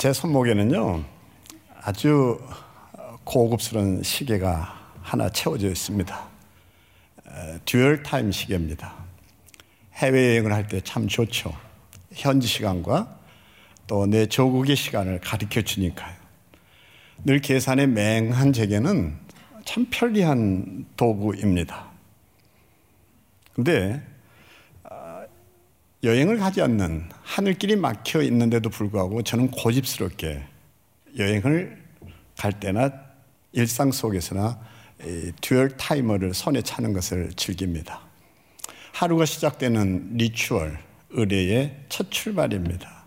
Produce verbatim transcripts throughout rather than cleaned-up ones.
제 손목에는요 아주 고급스러운 시계가 하나 채워져 있습니다. 듀얼 타임 시계입니다. 해외여행을 할 때 참 좋죠. 현지 시간과 또 내 조국의 시간을 가르쳐 주니까요. 늘 계산에 맹한 제게는 참 편리한 도구입니다. 그런데 여행을 가지 않는, 하늘길이 막혀 있는데도 불구하고 저는 고집스럽게 여행을 갈 때나 일상 속에서나 듀얼 타이머를 손에 차는 것을 즐깁니다. 하루가 시작되는 리추얼, 의례의 첫 출발입니다.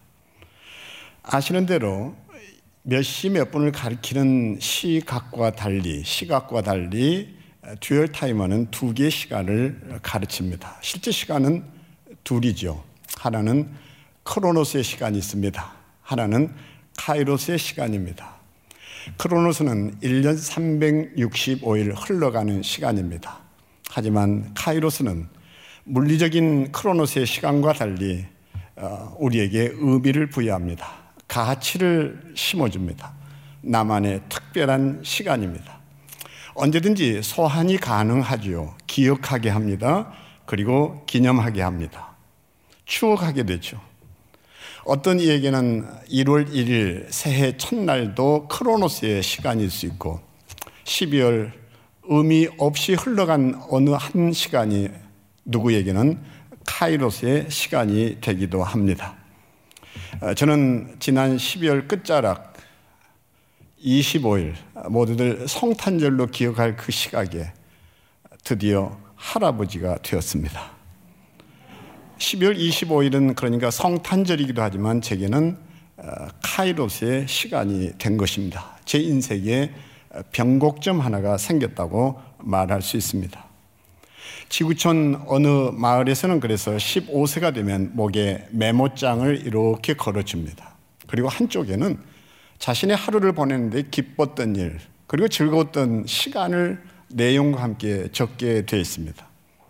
아시는 대로 몇 시 몇 분을 가리키는 시각과 달리, 시각과 달리 듀얼 타이머는 두 개의 시간을 가르칩니다. 실제 시간은 둘이죠. 하나는 크로노스의 시간이 있습니다. 하나는 카이로스의 시간입니다. 크로노스는 일 년 삼백육십오 일 흘러가는 시간입니다. 하지만 카이로스는 물리적인 크로노스의 시간과 달리 우리에게 의미를 부여합니다. 가치를 심어줍니다. 나만의 특별한 시간입니다. 언제든지 소환이 가능하지요. 기억하게 합니다. 그리고 기념하게 합니다. 추억하게 되죠. 어떤 이에게는 일월 일일 새해 첫날도 크로노스의 시간일 수 있고, 십이월 의미 없이 흘러간 어느 한 시간이 누구에게는 카이로스의 시간이 되기도 합니다. 저는 지난 십이월 끝자락 이십오 일 모두들 성탄절로 기억할 그 시각에 드디어 할아버지가 되었습니다. 십이월 이십오 일은 그러니까 성탄절이기도 하지만 제게는 카이로스의 시간이 된 것입니다. 제 인생에 변곡점 하나가 생겼다고 말할 수 있습니다. 지구촌 어느 마을에서는 그래서 십오 세가 되면 목에 메모장을 이렇게 걸어줍니다. 그리고 한쪽에는 자신의 하루를 보내는데 기뻤던 일, 그리고 즐거웠던 시간을 내용과 함께 적게 되어 있습니다.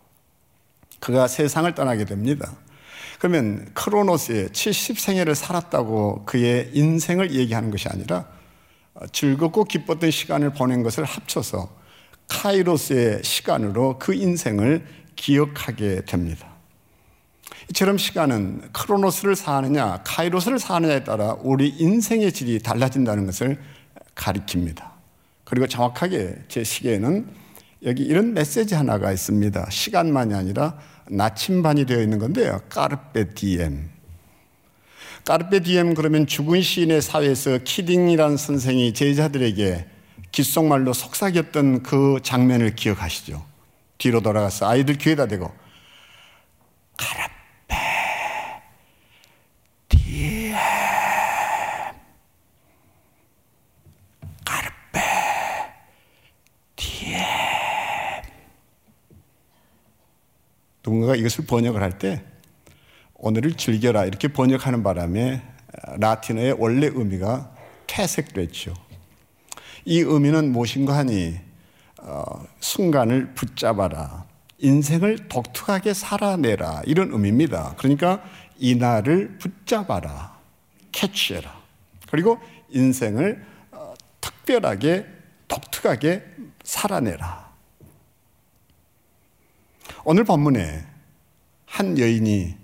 그가 세상을 떠나게 됩니다. 그러면 크로노스의 칠십 생애를 살았다고 그의 인생을 얘기하는 것이 아니라 즐겁고 기뻤던 시간을 보낸 것을 합쳐서 카이로스의 시간으로 그 인생을 기억하게 됩니다. 이처럼 시간은 크로노스를 사느냐 카이로스를 사느냐에 따라 우리 인생의 질이 달라진다는 것을 가리킵니다. 그리고 정확하게 제 시계에는 여기 이런 메시지 하나가 있습니다. 시간만이 아니라 나침반이 되어 있는 건데요. 까르페 디엠. 까르페 디엠 그러면 죽은 시인의 사회에서 키딩이라는 선생이 제자들에게 귓속말로 속삭였던 그 장면을 기억하시죠? 뒤로 돌아가서 아이들 귀에다 대고 까르페 디엠, 까르페 디엠. 누군가가 이것을 번역을 할 때 오늘을 즐겨라 이렇게 번역하는 바람에 라틴어의 원래 의미가 퇴색됐죠. 이 의미는 무엇인가 하니 어, 순간을 붙잡아라, 인생을 독특하게 살아내라 이런 의미입니다. 그러니까 이날을 붙잡아라, 캐치해라, 그리고 인생을 어, 특별하게 독특하게 살아내라. 오늘 본문에 한 여인이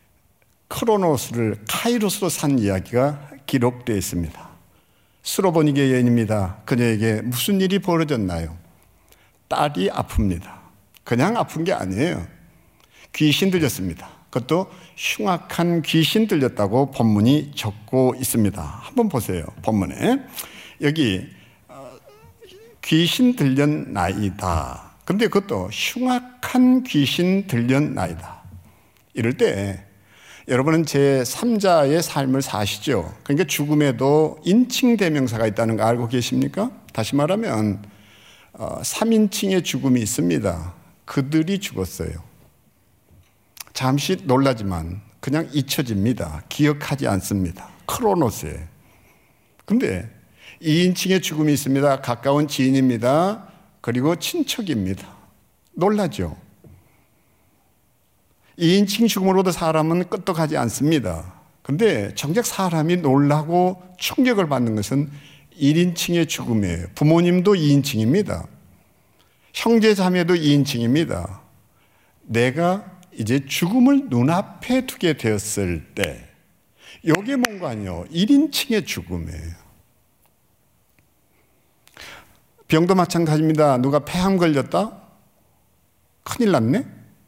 크로노스를 카이로스로 산 이야기가 기록되어 있습니다. 스로보니게 여인입니다. 그녀에게 무슨 일이 벌어졌나요? 딸이 아픕니다. 그냥 아픈 게 아니에요. 귀신 들렸습니다. 그것도 흉악한 귀신 들렸다고 본문이 적고 있습니다. 한번 보세요. 본문에 여기 귀신 들렸나이다. 그런데 그것도 흉악한 귀신 들렸나이다. 이럴 때 여러분은 제삼자의 삶을 사시죠. 그러니까 죽음에도 인칭 대명사가 있다는 거 알고 계십니까? 다시 말하면 어, 삼인칭의 죽음이 있습니다. 그들이 죽었어요. 잠시 놀라지만 그냥 잊혀집니다. 기억하지 않습니다. 크로노스에. 그런데 이인칭의 죽음이 있습니다. 가까운 지인입니다. 그리고 친척입니다. 놀라죠. 이인칭 죽음으로도 사람은 끄떡하지 않습니다. 근데 정작 사람이 놀라고 충격을 받는 것은 일 인칭의 죽음이에요. 부모님도 이 인칭입니다. 형제 자매도 이 인칭입니다. 내가 이제 죽음을 눈앞에 두게 되었을 때 이게 뭔가 아니요, 일 인칭의 죽음이에요. 병도 마찬가지입니다. 누가 폐암 걸렸다? 큰일 났네?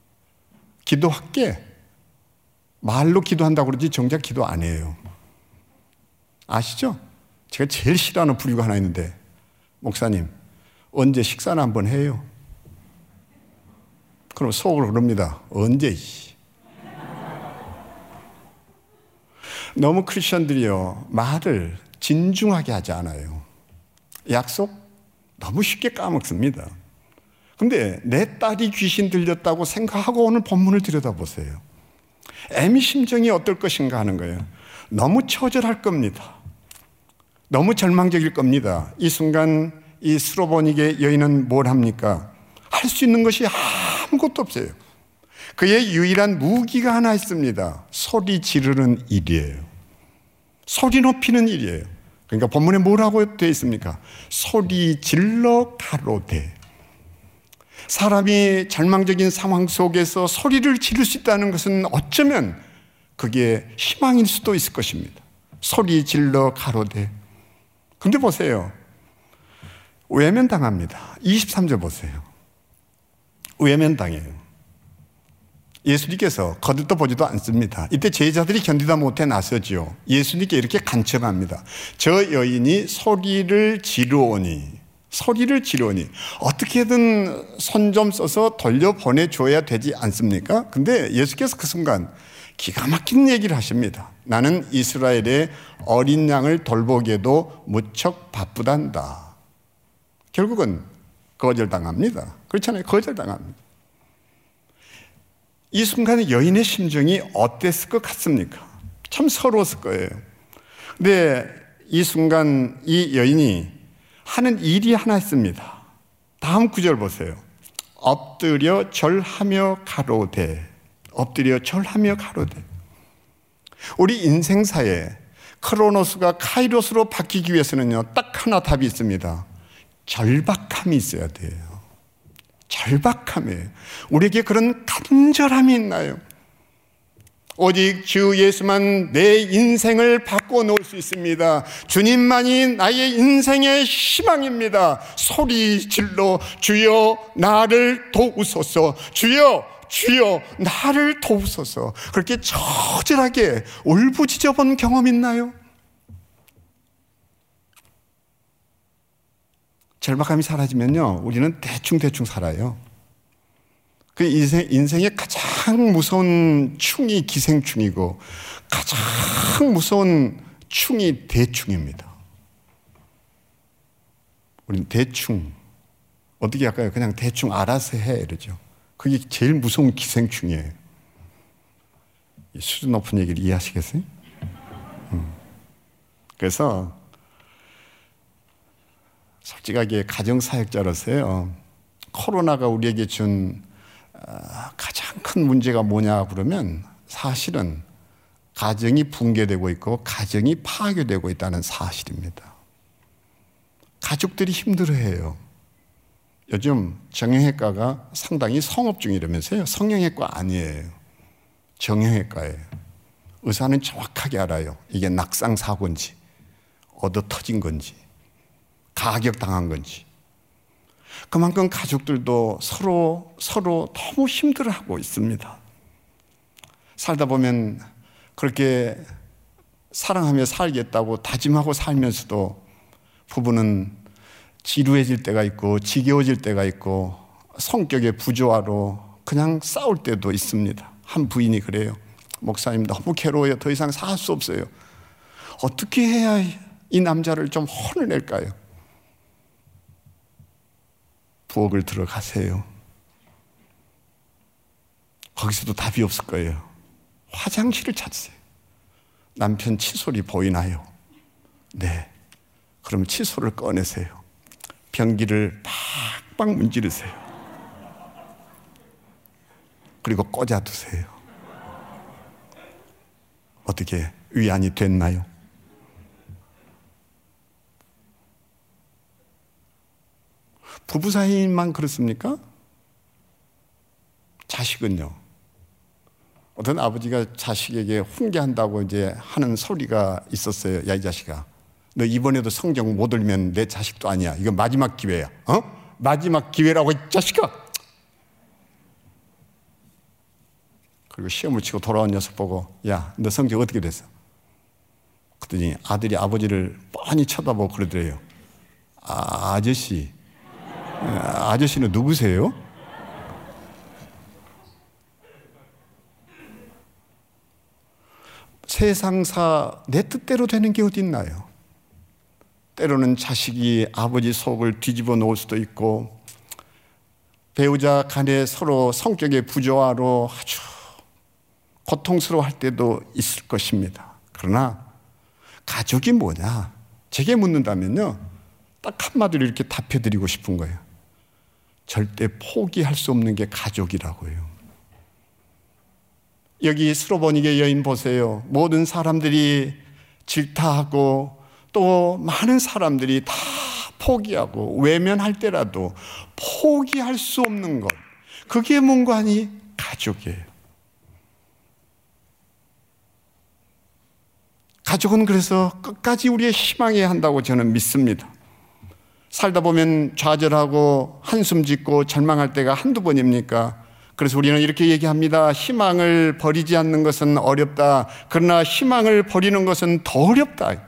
기도할게. 말로 기도한다고 그러지 정작 기도 안 해요. 아시죠? 제가 제일 싫어하는 부류가 하나 있는데, 목사님 언제 식사나 한번 해요? 그럼 속으로 그럽니다. 언제? 너무 크리스천들이요, 말을 진중하게 하지 않아요. 약속 너무 쉽게 까먹습니다. 근데 내 딸이 귀신 들렸다고 생각하고 오늘 본문을 들여다보세요. 애미 심정이 어떨 것인가 하는 거예요. 너무 처절할 겁니다. 너무 절망적일 겁니다. 이 순간 이 스로보니게 여인은 뭘 합니까? 할 수 있는 것이 아무것도 없어요. 그의 유일한 무기가 하나 있습니다. 소리 지르는 일이에요. 소리 높이는 일이에요. 그러니까 본문에 뭐라고 되어 있습니까? 소리 질러 가로되. 사람이 절망적인 상황 속에서 소리를 지를 수 있다는 것은 어쩌면 그게 희망일 수도 있을 것입니다. 소리 질러 가로되. 근데 보세요. 외면당합니다. 이십삼 절 보세요. 외면당해요. 예수님께서 거들떠 보지도 않습니다. 이때 제자들이 견디다 못해 나서지요. 예수님께 이렇게 간청합니다. 저 여인이 소리를 지르오니, 소리를 지르오니 어떻게든 손 좀 써서 돌려보내줘야 되지 않습니까? 근데 예수께서 그 순간 기가 막힌 얘기를 하십니다. 나는 이스라엘의 어린 양을 돌보기에도 무척 바쁘단다. 결국은 거절당합니다. 그렇잖아요. 거절당합니다. 이 순간에 여인의 심정이 어땠을 것 같습니까? 참 서러웠을 거예요. 근데 이 순간 이 여인이 하는 일이 하나 있습니다. 다음 구절 보세요. 엎드려 절하며 가로되. 엎드려 절하며 가로되. 우리 인생사에 크로노스가 카이로스로 바뀌기 위해서는요, 딱 하나 답이 있습니다. 절박함이 있어야 돼요. 절박함이에요. 우리에게 그런 간절함이 있나요? 오직 주 예수만 내 인생을 바꿔놓을 수 있습니다. 주님만이 나의 인생의 희망입니다. 소리 질러 주여 나를 도우소서, 주여 주여 나를 도우소서. 그렇게 처절하게 울부짖어 본 경험 있나요? 절박함이 사라지면요, 우리는 대충대충 살아요. 그 인생, 인생의 가장 무서운 충이 기생충이고 가장 무서운 충이 대충입니다. 우리는 대충, 어떻게 할까요? 그냥 대충 알아서 해 이러죠. 그게 제일 무서운 기생충이에요. 수준 높은 얘기를 이해하시겠어요? 음. 그래서 솔직하게 가정사역자로서요, 코로나가 우리에게 준 가장 큰 문제가 뭐냐 그러면 사실은 가정이 붕괴되고 있고 가정이 파괴되고 있다는 사실입니다. 가족들이 힘들어해요. 요즘 정형외과가 상당히 성업 중이라면서요. 성형외과 아니에요. 정형외과예요. 의사는 정확하게 알아요. 이게 낙상사고인지 얻어 터진 건지 가격당한 건지. 그만큼 가족들도 서로 서로 너무 힘들어하고 있습니다. 살다 보면 그렇게 사랑하며 살겠다고 다짐하고 살면서도 부부는 지루해질 때가 있고 지겨워질 때가 있고 성격의 부조화로 그냥 싸울 때도 있습니다. 한 부인이 그래요. 목사님 너무 괴로워요. 더 이상 살 수 없어요. 어떻게 해야 이 남자를 좀 혼을 낼까요? 부엌을 들어가세요. 거기서도 답이 없을 거예요. 화장실을 찾으세요. 남편 칫솔이 보이나요? 네. 그럼 칫솔을 꺼내세요. 변기를 팍팍 문지르세요. 그리고 꽂아두세요. 어떻게 위안이 됐나요? 부부 사이만 그렇습니까? 자식은요? 어떤 아버지가 자식에게 훈계한다고 이제 하는 소리가 있었어요. 야, 이 자식아, 너 이번에도 성적 못 올리면 내 자식도 아니야. 이거 마지막 기회야. 어? 마지막 기회라고, 이 자식아. 그리고 시험을 치고 돌아온 녀석 보고, 야, 너 성적 어떻게 됐어? 그랬더니 아들이 아버지를 뻔히 쳐다보고 그러더래요. 아, 아저씨. 아저씨는 누구세요? 세상사 내 뜻대로 되는 게 어디 있나요? 때로는 자식이 아버지 속을 뒤집어 놓을 수도 있고, 배우자 간에 서로 성격의 부조화로 아주 고통스러워할 때도 있을 것입니다. 그러나 가족이 뭐냐? 제게 묻는다면요, 딱 한마디로 이렇게 답해드리고 싶은 거예요. 절대 포기할 수 없는 게 가족이라고요. 여기 스로보니게 여인 보세요. 모든 사람들이 질타하고 또 많은 사람들이 다 포기하고 외면할 때라도 포기할 수 없는 것, 그게 뭔가 하니 가족이에요. 가족은 그래서 끝까지 우리의 희망해야 한다고 저는 믿습니다. 살다 보면 좌절하고 한숨 짓고 절망할 때가 한두 번입니까? 그래서 우리는 이렇게 얘기합니다. 희망을 버리지 않는 것은 어렵다. 그러나 희망을 버리는 것은 더 어렵다.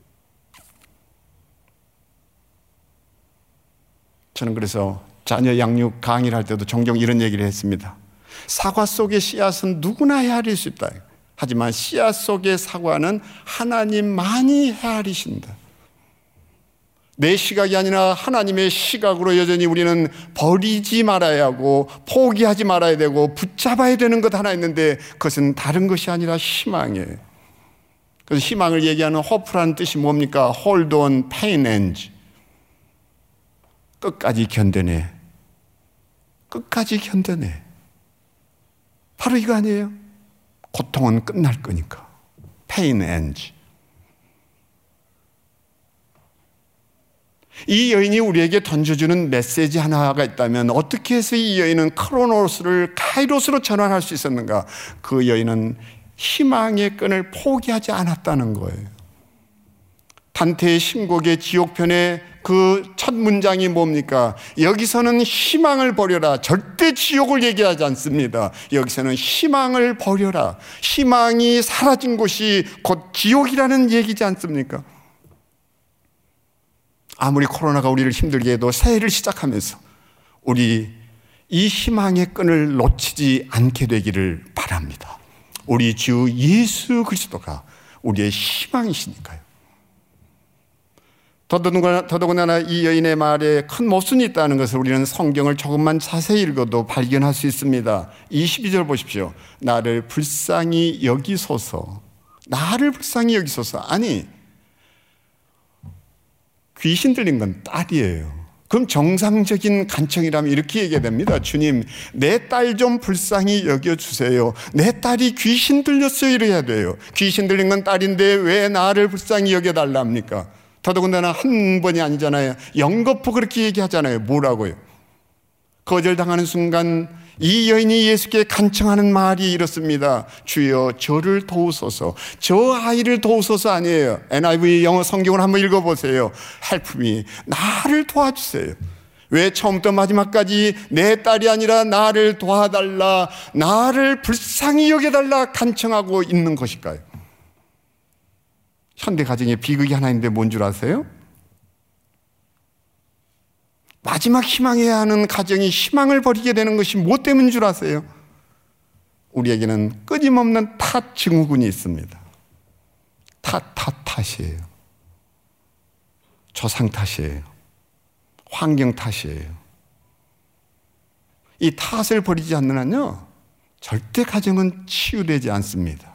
저는 그래서 자녀 양육 강의를 할 때도 종종 이런 얘기를 했습니다. 사과 속의 씨앗은 누구나 헤아릴 수 있다. 하지만 씨앗 속의 사과는 하나님만이 헤아리신다. 내 시각이 아니라 하나님의 시각으로 여전히 우리는 버리지 말아야 하고 포기하지 말아야 되고 붙잡아야 되는 것 하나 있는데, 그것은 다른 것이 아니라 희망이에요. 그래서 희망을 얘기하는 hope라는 뜻이 뭡니까? hold on, pain and. 끝까지 견뎌내. 끝까지 견뎌내. 바로 이거 아니에요? 고통은 끝날 거니까. pain and. 이 여인이 우리에게 던져주는 메시지 하나가 있다면, 어떻게 해서 이 여인은 크로노스를 카이로스로 전환할 수 있었는가? 그 여인은 희망의 끈을 포기하지 않았다는 거예요. 단테의 신곡의 지옥편의 그 첫 문장이 뭡니까? 여기서는 희망을 버려라. 절대 지옥을 얘기하지 않습니다. 여기서는 희망을 버려라. 희망이 사라진 곳이 곧 지옥이라는 얘기지 않습니까? 아무리 코로나가 우리를 힘들게 해도 새해를 시작하면서 우리 이 희망의 끈을 놓치지 않게 되기를 바랍니다. 우리 주 예수 그리스도가 우리의 희망이시니까요. 더더군다나, 더더군다나 이 여인의 말에 큰 모순이 있다는 것을 우리는 성경을 조금만 자세히 읽어도 발견할 수 있습니다. 이십이 절 보십시오. 나를 불쌍히 여기소서. 나를 불쌍히 여기소서. 아니, 귀신 들린 건 딸이에요. 그럼 정상적인 간청이라면 이렇게 얘기해야 됩니다. 주님, 내 딸 좀 불쌍히 여겨주세요. 내 딸이 귀신 들렸어요. 이래야 돼요. 귀신 들린 건 딸인데 왜 나를 불쌍히 여겨달라 합니까? 더더군다나 한 번이 아니잖아요. 연거푸 그렇게 얘기하잖아요. 뭐라고요? 거절당하는 순간 이 여인이 예수께 간청하는 말이 이렇습니다. 주여 저를 도우소서. 저 아이를 도우소서 아니에요. 엔 아이 브이 영어 성경을 한번 읽어보세요. Help me. 나를 도와주세요. 왜 처음부터 마지막까지 내 딸이 아니라 나를 도와달라, 나를 불쌍히 여겨달라 간청하고 있는 것일까요? 현대 가정에 비극이 하나 있는데 뭔 줄 아세요? 마지막 희망해야 하는 가정이 희망을 버리게 되는 것이 무엇 때문인 줄 아세요? 우리에게는 끊임없는 탓 증후군이 있습니다. 탓, 탓, 탓이에요. 조상 탓이에요. 환경 탓이에요. 이 탓을 버리지 않는 한요, 절대 가정은 치유되지 않습니다.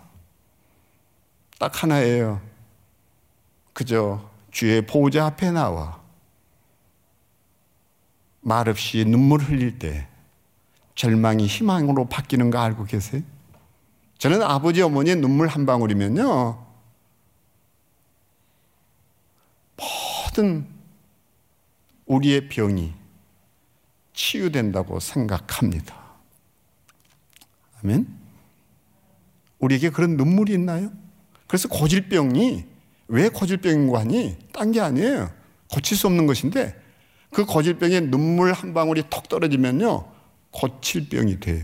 딱 하나예요. 그저 주의 보호자 앞에 나와 말없이 눈물 흘릴 때 절망이 희망으로 바뀌는 거 알고 계세요? 저는 아버지 어머니의 눈물 한 방울이면요, 모든 우리의 병이 치유된다고 생각합니다. 아멘. 우리에게 그런 눈물이 있나요? 그래서 고질병이 왜 고질병인 거 하니? 딴 게 아니에요. 고칠 수 없는 것인데 그 고질병에 눈물 한 방울이 톡 떨어지면요 고칠 병이 돼요.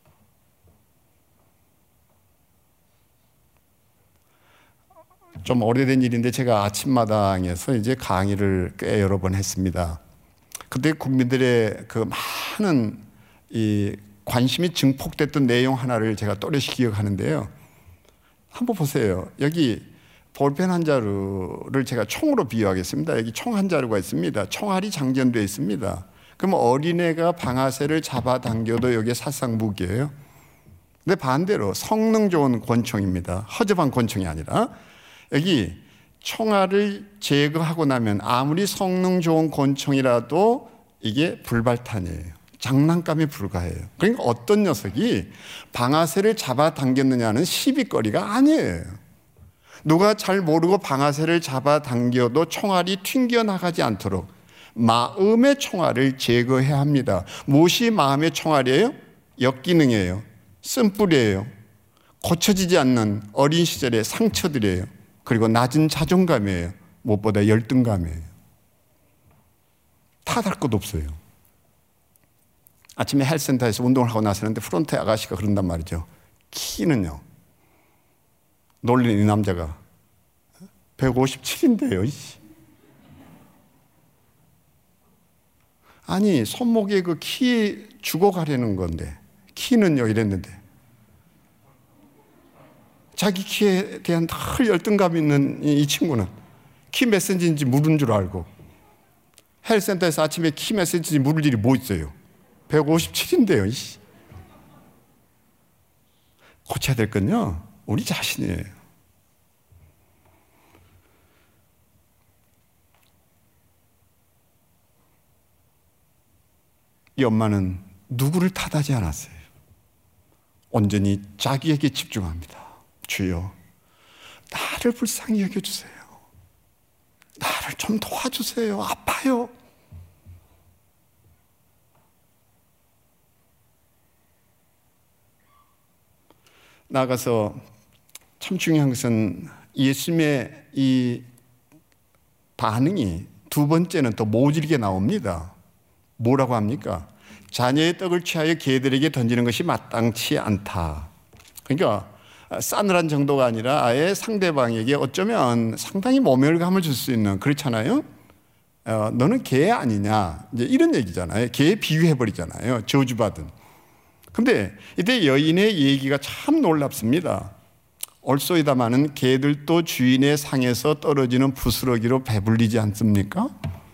좀 오래된 일인데 제가 아침마당에서 이제 강의를 꽤 여러 번 했습니다. 그때 국민들의 그 많은 이 관심이 증폭됐던 내용 하나를 제가 또렷이 기억하는데요. 한번 보세요. 여기 볼펜 한 자루를 제가 총으로 비유하겠습니다. 여기 총 한 자루가 있습니다. 총알이 장전되어 있습니다. 그럼 어린애가 방아쇠를 잡아당겨도 여기에 살상 무기예요. 근데 반대로 성능 좋은 권총입니다. 허접한 권총이 아니라 여기 총알을 제거하고 나면 아무리 성능 좋은 권총이라도 이게 불발탄이에요. 장난감에 불과해요. 그러니까 어떤 녀석이 방아쇠를 잡아당겼느냐는 시비거리가 아니에요. 누가 잘 모르고 방아쇠를 잡아당겨도 총알이 튕겨나가지 않도록 마음의 총알을 제거해야 합니다. 무엇이 마음의 총알이에요? 역기능이에요. 쓴뿌리예요. 고쳐지지 않는 어린 시절의 상처들이에요. 그리고 낮은 자존감이에요. 무엇보다 열등감이에요. 탓할 것 없어요. 아침에 헬스센터에서 운동을 하고 나서는데 프론트 아가씨가 그런단 말이죠. 키는요. 놀리는 이 남자가 백오십칠인데요. 아니 손목에 그 키 주고 가려는 건데 키는요 이랬는데 자기 키에 대한 늘 열등감 있는 이 친구는 키 몇 센치인지 물은 줄 알고 헬스센터에서 아침에 키 몇 센치인지 물을 일이 뭐 있어요. 백오십칠인데요. 고쳐야 될 건요 우리 자신이에요. 이 엄마는 누구를 탓하지 않았어요. 온전히 자기에게 집중합니다. 주여, 나를 불쌍히 여겨주세요. 나를 좀 도와주세요. 아파요. 나가서 참 중요한 것은 예수님의 이 반응이 두 번째는 또 모질게 나옵니다. 뭐라고 합니까? 자녀의 떡을 취하여 개들에게 던지는 것이 마땅치 않다. 그러니까 싸늘한 정도가 아니라 아예 상대방에게 어쩌면 상당히 모멸감을 줄 수 있는, 그렇잖아요. 어, 너는 개 아니냐 이제 이런 얘기잖아요. 개에 비유해버리잖아요. 저주받은. 근데 이때 여인의 얘기가 참 놀랍습니다. 올소이다마는 개들도 주인의 상에서 떨어지는 부스러기로 배불리지 않습니까?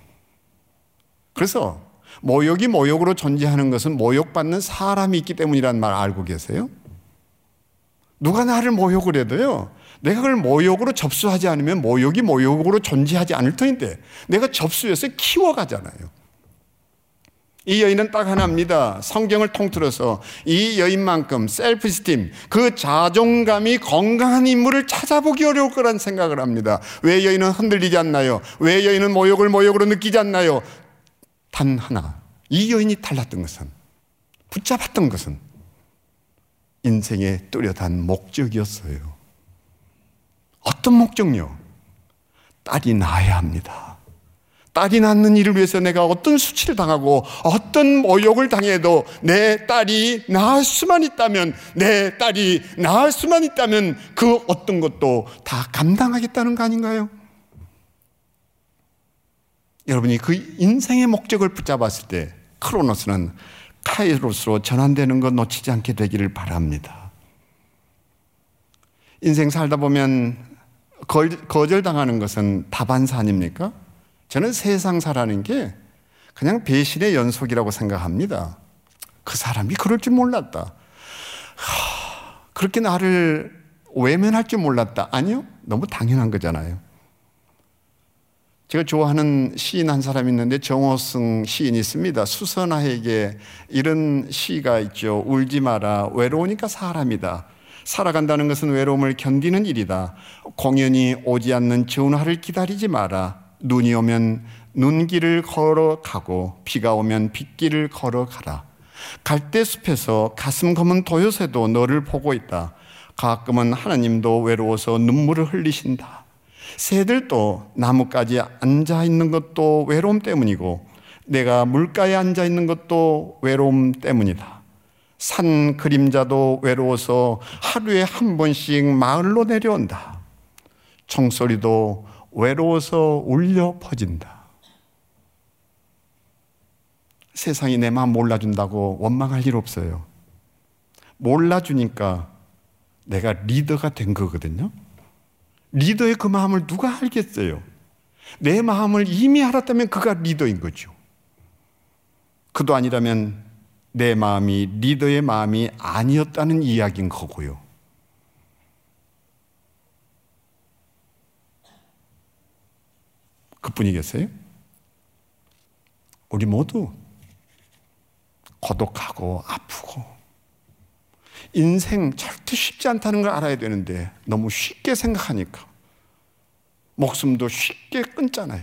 그래서 모욕이 모욕으로 존재하는 것은 모욕받는 사람이 있기 때문이라는 말 알고 계세요? 누가 나를 모욕을 해도요, 내가 그걸 모욕으로 접수하지 않으면 모욕이 모욕으로 존재하지 않을 터인데 내가 접수해서 키워가잖아요. 이 여인은 딱 하나입니다. 성경을 통틀어서 이 여인만큼 셀프스팀, 그 자존감이 건강한 인물을 찾아보기 어려울 거란 생각을 합니다. 왜 여인은 흔들리지 않나요? 왜 여인은 모욕을 모욕으로 느끼지 않나요? 단 하나, 이 여인이 달랐던 것은, 붙잡았던 것은 인생의 뚜렷한 목적이었어요. 어떤 목적요? 딸이 낳아야 합니다. 딸이 낳는 일을 위해서 내가 어떤 수치를 당하고 어떤 모욕을 당해도 내 딸이 낳을 수만 있다면, 내 딸이 낳을 수만 있다면 그 어떤 것도 다 감당하겠다는 거 아닌가요? 여러분이 그 인생의 목적을 붙잡았을 때 크로노스는 카이로스로 전환되는 것 놓치지 않게 되기를 바랍니다. 인생 살다 보면 거절당하는 것은 다반사 아닙니까? 저는 세상 사라는 게 그냥 배신의 연속이라고 생각합니다. 그 사람이 그럴 줄 몰랐다. 하, 그렇게 나를 외면할 줄 몰랐다. 아니요, 너무 당연한 거잖아요. 제가 좋아하는 시인 한 사람이 있는데 정호승 시인이 있습니다. 수선화에게 이런 시가 있죠. 울지 마라, 외로우니까 사람이다. 살아간다는 것은 외로움을 견디는 일이다. 공연히 오지 않는 전화를 기다리지 마라. 눈이 오면 눈길을 걸어가고 비가 오면 빗길을 걸어가라. 갈대숲에서 가슴 검은 도요새도 너를 보고 있다. 가끔은 하나님도 외로워서 눈물을 흘리신다. 새들도 나무까지 앉아있는 것도 외로움 때문이고 내가 물가에 앉아있는 것도 외로움 때문이다. 산 그림자도 외로워서 하루에 한 번씩 마을로 내려온다. 총소리도 외로워서 울려 퍼진다. 세상이 내 마음 몰라준다고 원망할 일 없어요. 몰라주니까 내가 리더가 된 거거든요. 리더의 그 마음을 누가 알겠어요? 내 마음을 이미 알았다면 그가 리더인 거죠. 그도 아니라면 내 마음이 리더의 마음이 아니었다는 이야기인 거고요. 그뿐이겠어요? 우리 모두 고독하고 아프고 인생 절대 쉽지 않다는 걸 알아야 되는데 너무 쉽게 생각하니까 목숨도 쉽게 끊잖아요.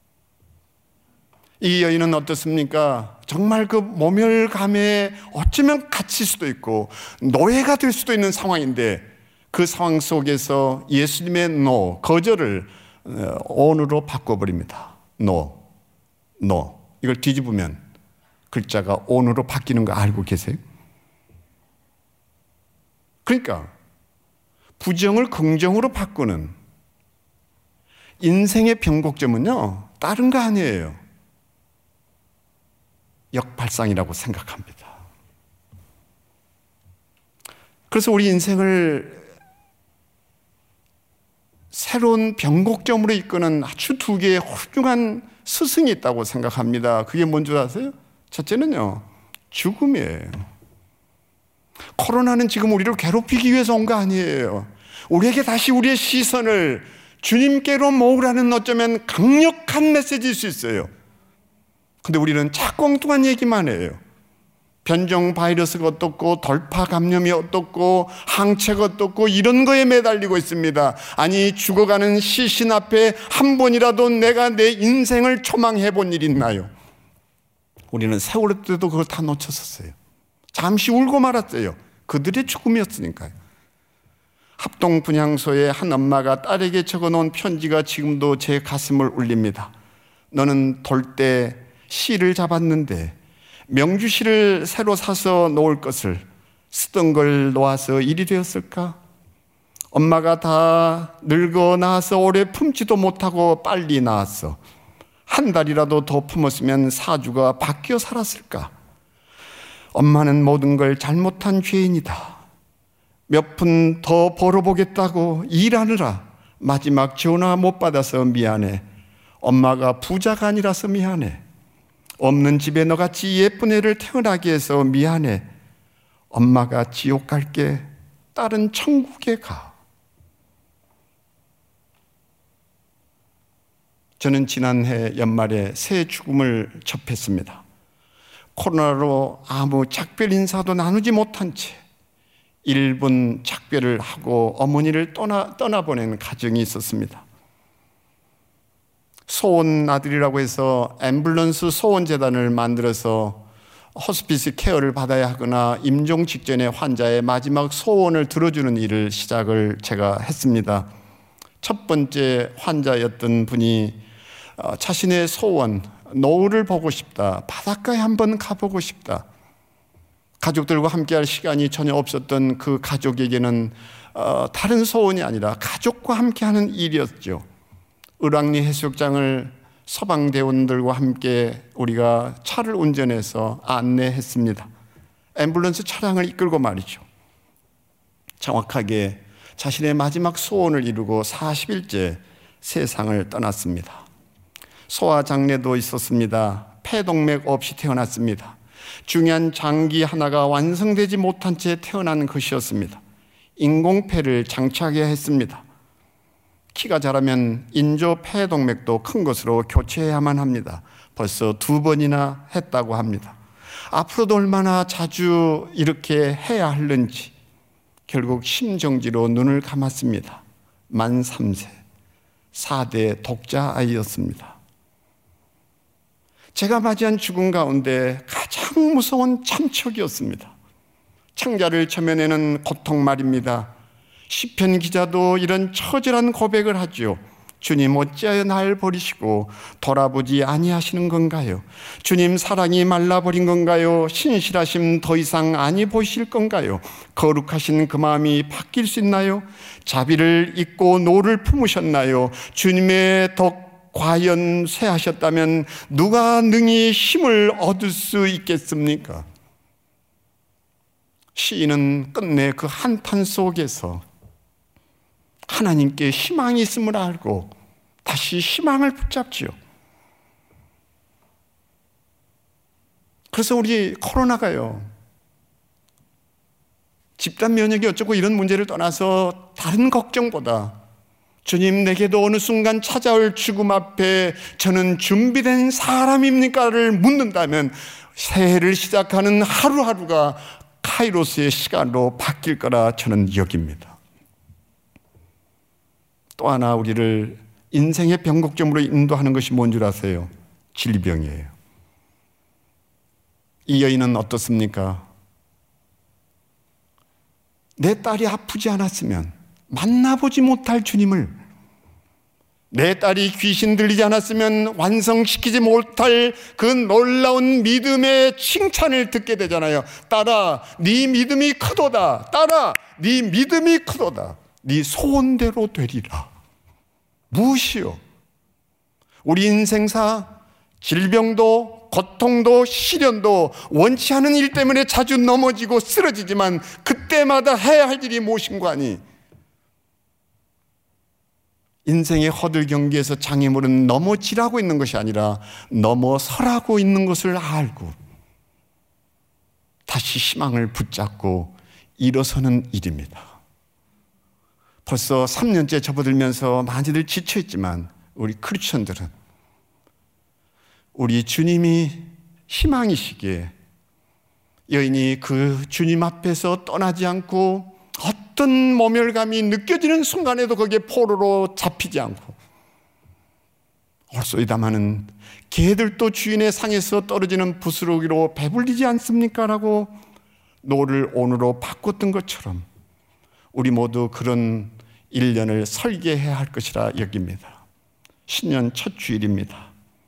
이 여인은 어떻습니까? 정말 그 모멸감에 어쩌면 갇힐 수도 있고 노예가 될 수도 있는 상황인데 그 상황 속에서 예수님의 no, 거절을 on으로 바꿔버립니다. no, no. 이걸 뒤집으면 글자가 on으로 바뀌는 거 알고 계세요? 그러니까 부정을 긍정으로 바꾸는 인생의 변곡점은요, 다른 거 아니에요. 역발상이라고 생각합니다. 그래서 우리 인생을 새로운 변곡점으로 이끄는 아주 두 개의 훌륭한 스승이 있다고 생각합니다. 그게 뭔 줄 아세요? 첫째는요, 죽음이에요. 코로나는 지금 우리를 괴롭히기 위해서 온 거 아니에요. 우리에게 다시 우리의 시선을 주님께로 모으라는 어쩌면 강력한 메시지일 수 있어요. 근데 우리는 자꾸 엉뚱한 얘기만 해요. 변종 바이러스가 어떻고 돌파 감염이 어떻고 항체가 어떻고 이런 거에 매달리고 있습니다. 아니, 죽어가는 시신 앞에 한 번이라도 내가 내 인생을 초망해 본 일 있나요? 우리는 세월호 때도 그걸 다 놓쳤었어요. 잠시 울고 말았어요. 그들의 죽음이었으니까요. 합동 분향소에 한 엄마가 딸에게 적어놓은 편지가 지금도 제 가슴을 울립니다. 너는 돌 때 실을 잡았는데 명주실을 새로 사서 놓을 것을 쓰던 걸 놓아서 일이 되었을까? 엄마가 다 늙어 나와서 오래 품지도 못하고 빨리 나왔어. 한 달이라도 더 품었으면 사주가 바뀌어 살았을까? 엄마는 모든 걸 잘못한 죄인이다. 몇 푼 더 벌어보겠다고 일하느라 마지막 전화 못 받아서 미안해. 엄마가 부자가 아니라서 미안해. 없는 집에 너같이 예쁜 애를 태어나게 해서 미안해. 엄마가 지옥 갈게. 딸은 천국에 가. 저는 지난해 연말에 새 죽음을 접했습니다. 코로나로 아무 작별 인사도 나누지 못한 채 일 분 작별을 하고 어머니를 떠나, 떠나보낸 가정이 있었습니다. 소원 아들이라고 해서 앰뷸런스 소원재단을 만들어서 호스피스 케어를 받아야 하거나 임종 직전에 환자의 마지막 소원을 들어주는 일을 시작을 제가 했습니다. 첫 번째 환자였던 분이 자신의 소원, 노을을 보고 싶다, 바닷가에 한번 가보고 싶다. 가족들과 함께할 시간이 전혀 없었던 그 가족에게는 다른 소원이 아니라 가족과 함께하는 일이었죠. 을왕리 해수욕장을 소방대원들과 함께 우리가 차를 운전해서 안내했습니다. 앰뷸런스 차량을 이끌고 말이죠. 정확하게 자신의 마지막 소원을 이루고 사십 일째 세상을 떠났습니다. 소아장례도 있었습니다. 폐동맥 없이 태어났습니다. 중요한 장기 하나가 완성되지 못한 채 태어난 것이었습니다. 인공폐를 장착해야 했습니다. 키가 자라면 인조 폐동맥도 큰 것으로 교체해야만 합니다. 벌써 두 번이나 했다고 합니다. 앞으로도 얼마나 자주 이렇게 해야 할는지 결국 심정지로 눈을 감았습니다. 만 삼 세. 사 대 독자 아이였습니다. 제가 맞이한 죽음 가운데 가장 무서운 참척이었습니다. 창자를 쳐면에는 고통 말입니다. 시편 기자도 이런 처절한 고백을 하죠. 주님 어찌하여 날 버리시고 돌아보지 아니하시는 건가요? 주님 사랑이 말라버린 건가요? 신실하심 더 이상 아니 보실 건가요? 거룩하신 그 마음이 바뀔 수 있나요? 자비를 잊고 노를 품으셨나요? 주님의 덕 과연 쇠하셨다면 누가 능히 힘을 얻을 수 있겠습니까? 시인은 끝내 그 한탄 속에서 하나님께 희망이 있음을 알고 다시 희망을 붙잡지요. 그래서 우리 코로나가요, 집단 면역이 어쩌고 이런 문제를 떠나서 다른 걱정보다 주님 내게도 어느 순간 찾아올 죽음 앞에 저는 준비된 사람입니까를 묻는다면 새해를 시작하는 하루하루가 카이로스의 시간으로 바뀔 거라 저는 여깁니다. 또 하나 우리를 인생의 변곡점으로 인도하는 것이 뭔 줄 아세요? 질병이에요. 이 여인은 어떻습니까? 내 딸이 아프지 않았으면 만나보지 못할 주님을, 내 딸이 귀신 들리지 않았으면 완성시키지 못할 그 놀라운 믿음의 칭찬을 듣게 되잖아요. 딸아, 네 믿음이 크도다. 딸아, 네 믿음이 크도다. 네 소원대로 되리라. 무엇이요? 우리 인생사 질병도 고통도 시련도 원치 않은 일 때문에 자주 넘어지고 쓰러지지만 그때마다 해야 할 일이 무엇인가 하니, 인생의 허들 경기에서 장애물은 넘어지라고 있는 것이 아니라 넘어서라고 있는 것을 알고 다시 희망을 붙잡고 일어서는 일입니다. 벌써 삼 년째 접어들면서 많이들 지쳐있지만 우리 크리스천들은 우리 주님이 희망이시기에 여인이 그 주님 앞에서 떠나지 않고 어떤 모멸감이 느껴지는 순간에도 거기에 포로로 잡히지 않고, 옳소이다마는 개들도 주인의 상에서 떨어지는 부스러기로 배불리지 않습니까? 라고 노를 온으로 바꿨던 것처럼 우리 모두 그런 일 년을 설계해야 할 것이라 여깁니다. 신년 첫 주일입니다.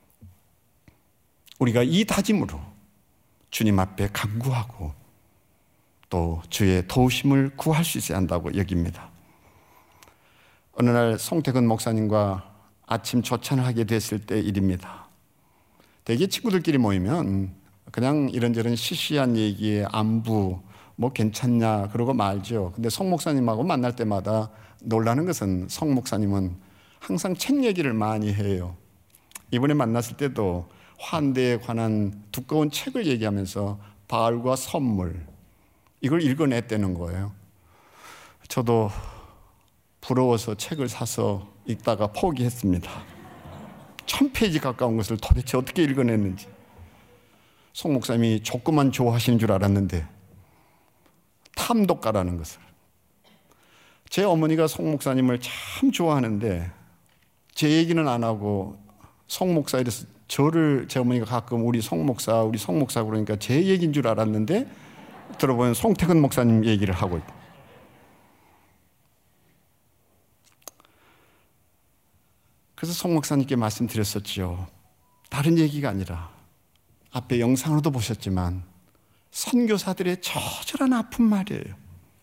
우리가 이 다짐으로 주님 앞에 간구하고 또 주의 도우심을 구할 수 있어야 한다고 여깁니다. 어느 날 송태근 목사님과 아침 조찬을 하게 됐을 때 일입니다. 대개 친구들끼리 모이면 그냥 이런저런 시시한 얘기에 안부 뭐 괜찮냐 그러고 말죠. 근데 송 목사님하고 만날 때마다 놀라는 것은 송 목사님은 항상 책 얘기를 많이 해요. 이번에 만났을 때도 환대에 관한 두꺼운 책을 얘기하면서 바울과 선물, 이걸 읽어냈다는 거예요. 저도 부러워서 책을 사서 읽다가 포기했습니다. 천 페이지 가까운 것을 도대체 어떻게 읽어냈는지. 송 목사님이 조금만 좋아하시는 줄 알았는데 탐독가라는 것을. 제 어머니가 송 목사님을 참 좋아하는데 제 얘기는 안 하고 송 목사 이래서 저를, 제 어머니가 가끔 우리 송 목사 우리 송 목사 그러니까 제 얘기인 줄 알았는데 들어보면 송태근 목사님 얘기를 하고 있고. 그래서 송 목사님께 말씀드렸었죠. 다른 얘기가 아니라 앞에 영상으로도 보셨지만 선교사들의 처절한 아픈 말이에요.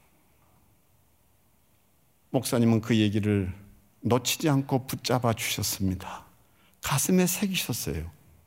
목사님은 그 얘기를 놓치지 않고 붙잡아 주셨습니다. 가슴에 새기셨어요.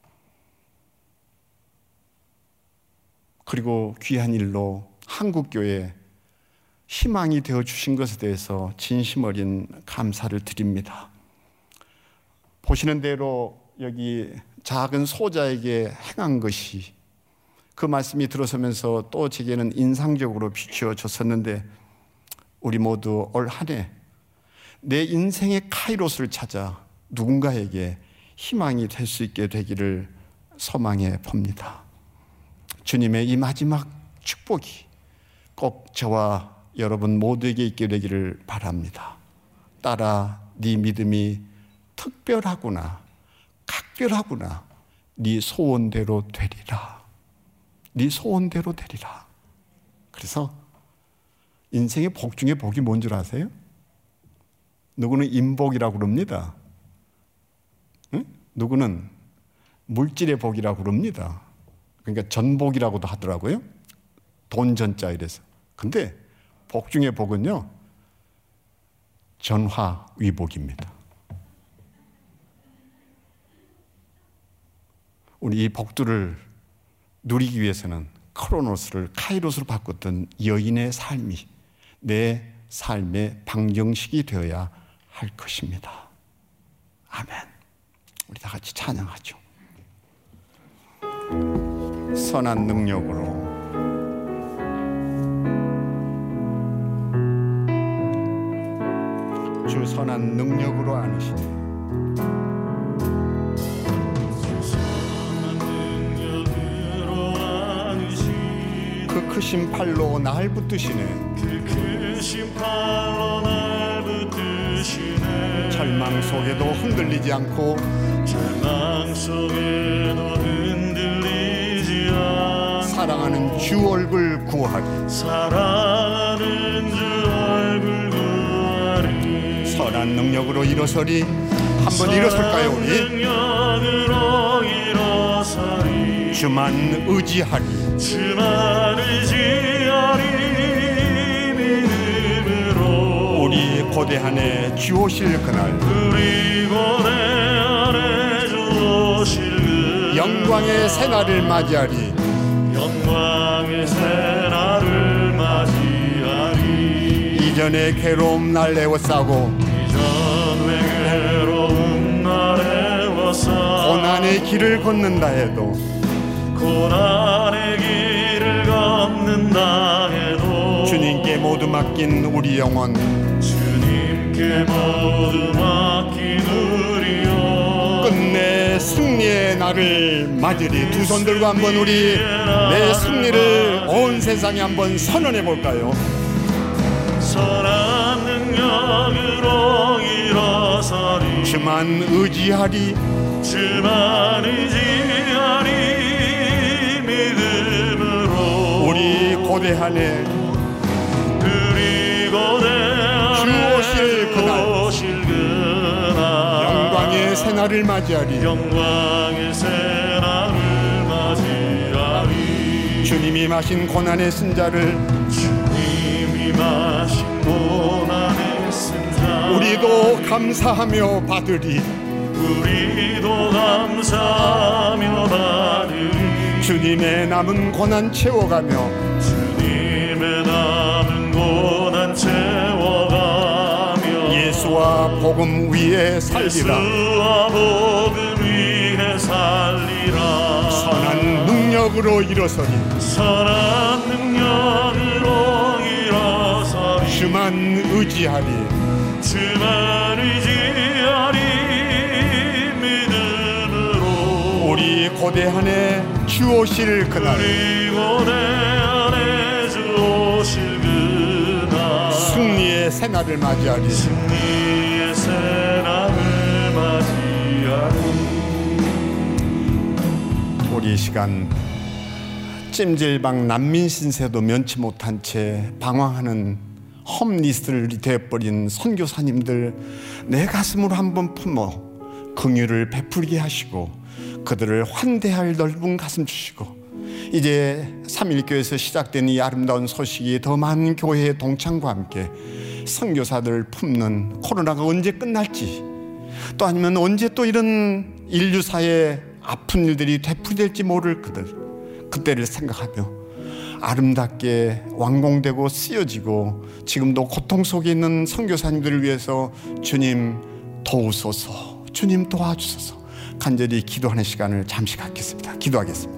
그리고 귀한 일로 한국교회에 희망이 되어 주신 것에 대해서 진심 어린 감사를 드립니다. 보시는 대로 여기 작은 소자에게 행한 것이 그 말씀이 들어서면서 또 제게는 인상적으로 비추어졌었는데, 우리 모두 올 한 해 내 인생의 카이로스를 찾아 누군가에게 희망이 될 수 있게 되기를 소망해 봅니다. 주님의 이 마지막 축복이 꼭 저와 여러분 모두에게 있게 되기를 바랍니다. 딸아, 네 믿음이 특별하구나, 각별하구나. 네 소원대로 되리라. 네 소원대로 되리라. 그래서 인생의 복 중에 복이 뭔 줄 아세요? 누구는 인복이라고 그럽니다. 응? 누구는 물질의 복이라고 그럽니다. 그러니까 전복이라고도 하더라고요. 돈 전자 이래서. 근데 복 중에 복은요, 전화위복입니다. 우리 이 복들을 누리기 위해서는 크로노스를 카이로스로 바꿨던 여인의 삶이 내 삶의 방정식이 되어야 할 것입니다. 아멘. 우리 다 같이 찬양하죠. 선한 능력으로 주 선한 능력으로 안으시네. 그 크신 팔로 날 붙드시네. 그 크신 팔로 날 붙드시네. 절망 속에도 흔들리지 않고 절망 속에도 흔들리지 않고 사랑하는 주 얼굴 구하리. 사랑하는 주 얼굴 구하리. 선한 능력으로 일어서리. 한번 일어설까요 우리? 능력으로 일어서리. 주만 의지하리. 주만 의지하리. 믿음으로 우리 고대 안에 주 오실 그날 우리 고대 안에 주 오실 그날 영광의 새날을 맞이하리. 영광의 새날을 맞이하리. 이전의 괴로움 날 애워싸고 이전의 괴로움 날 애워싸고 고난의 길을 걷는다 해도 고난의 길을 걷는다 해도 주님께 모두 맡긴 우리 영혼 주님께 모두 맡긴 우리 영혼 끝내 승리의 날을 맞으리. 두 손 들고 한번 우리 내 승리를 온 세상에 한번 선언해 볼까요? 선한 능력으로 일어서리. 주만 의지하리. 주만 의지하리. 믿음으로 우리 고대 안에 우리 고대 주 오실 그날 오실 그날 영광의 새날을 맞이하리. 영광의 새날을 맞이하리. 주님이 마신 고난의 쓴자를 주님이 마신 고난의 쓴자 우리도 감사하며 받으리. 우리도 감사하며 받으리. 주님의 남은 고난 채워가며 주님의 남은 고난 채워가며 예수와 복음 위에 살리라. 예수와 복음 위에 살리라. 선한 능력으로 일어서리. 선한 능력으로 일어서리. 주만 의지하리. 주만 의지하리. 믿음으로 우리 고대 안에 주 오실 그날 우리 고대 안에 주 오실 그날 승리의 새날을 맞이하리. 승리의 새날을 맞이하리. 우리 이 시간 찜질방 난민 신세도 면치 못한 채 방황하는 홈리스트를 되어버린 선교사님들 내 가슴으로 한번 품어 긍휼을 베풀게 하시고 그들을 환대할 넓은 가슴 주시고 이제 삼일교회에서 시작된 이 아름다운 소식이 더 많은 교회의 동참과 함께 선교사들 품는 코로나가 언제 끝날지 또 아니면 언제 또 이런 인류사의 아픈 일들이 되풀이될지 모를 그들 그때를 생각하며 아름답게 완공되고 쓰여지고 지금도 고통 속에 있는 선교사님들을 위해서 주님 도우소서, 주님 도와주소서 간절히 기도하는 시간을 잠시 갖겠습니다. 기도하겠습니다.